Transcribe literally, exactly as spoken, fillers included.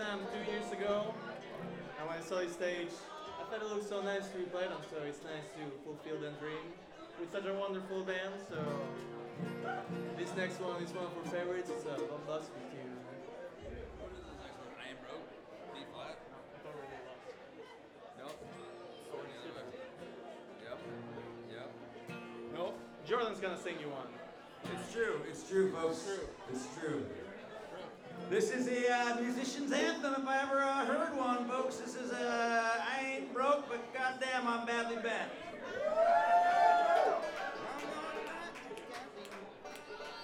time two years ago, and when I saw his stage, I thought it looked so nice to be played on. So it's nice to fulfill that dream with such a wonderful band. So this next one is one of our favorites. It's a uh, Bombas with you. What is this next one? I am broke. B flat. Nope. Or the other way. Yep. Yep. Nope. Jordan's gonna sing you one. It's true. It's true, folks. It's true. It's true. This is a uh, musician's anthem if I ever uh, heard one, folks. This is uh, I ain't broke, but goddamn, I'm badly bent.